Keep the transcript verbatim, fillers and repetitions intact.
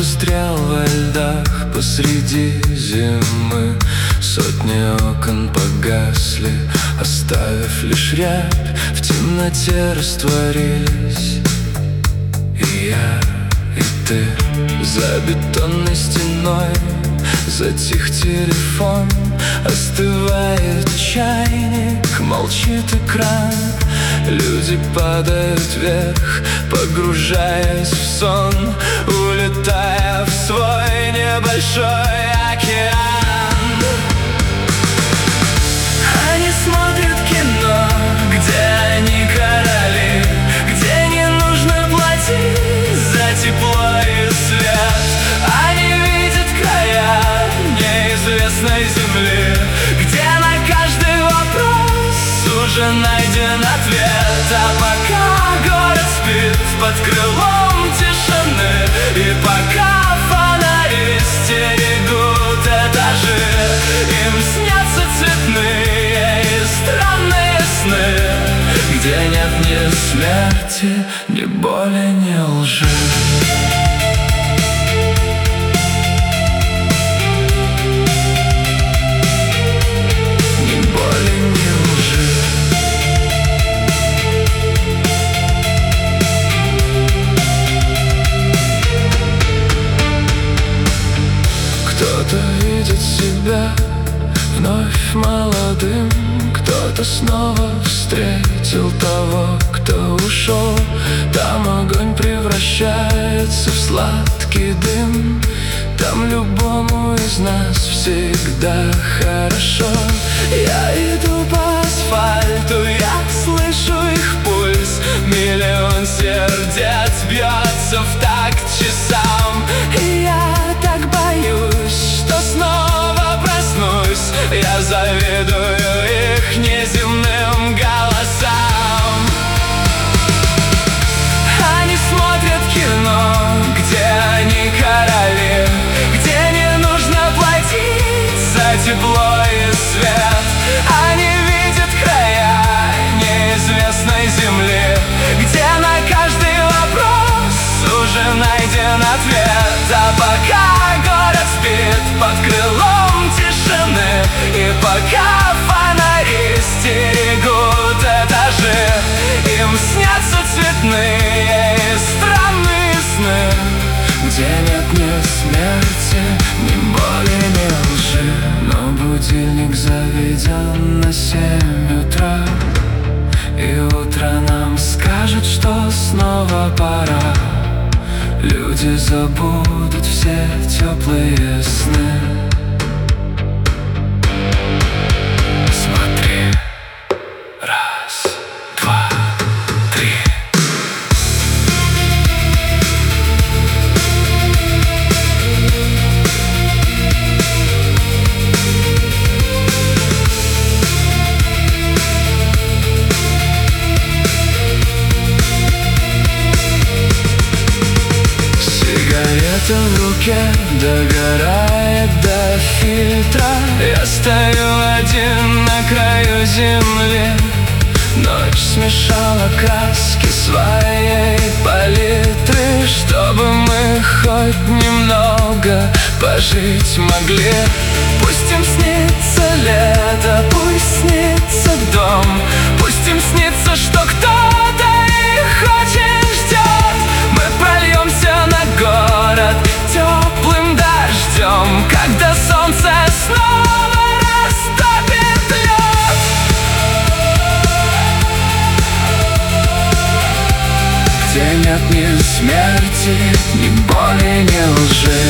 застрял во льдах посреди зимы. Сотни окон погасли, оставив лишь рябь. В темноте растворились и я, и ты. За бетонной стеной затих телефон, остывает чайник, молчит экран. Люди падают вверх, погружаясь в сон, улетая в свой небольшой океан. Они смотрят кино, где они короли, где не нужно платить за тепло и свет. Они видят края неизвестной земли, где на каждый вопрос уже найден ответ. А пока город спит под крылом тишины, и пока фонари стерегут этажи, им снятся цветные и странные сны, где нет ни смерти, ни боли, ни лжи. Кто-то видит себя вновь молодым, кто-то снова встретил того, кто ушел. Там огонь превращается в сладкий дым, там любому из нас всегда хорошо. Я иду по асфальту, я слышу их пульс, миллион сердец бьется в такт часам. И я так боюсь, что снова проснусь, я завидую их неземным голосам. Они смотрят кино, где они короли, где не нужно платить за тепло и свет. Они видят края неизвестной земли, где на каждый вопрос уже найден ответ. А пока город спит под крылом тишины, и пока фонари стерегут этажи, им снятся цветные и странные сны, где нет ни смерти, ни боли, ни лжи. Но будильник заведен на семь утра, и утро нам скажет, что снова пора. Люди забудут все теплые сны. Смотри, раз, два, три. Сигарета в руке догорает до фильтра. Я стою один на краю земли. Ночь смешала краски своей палитры, чтобы мы хоть немного пожить могли. Пусть им снится лето, пусть снится дом, пусть им снится, что кто-то их очень ждет. Мы прольемся на город теплым дождем, когда солнце снова растопит лед. Где нет ни смерти, ни боли, ни лжи.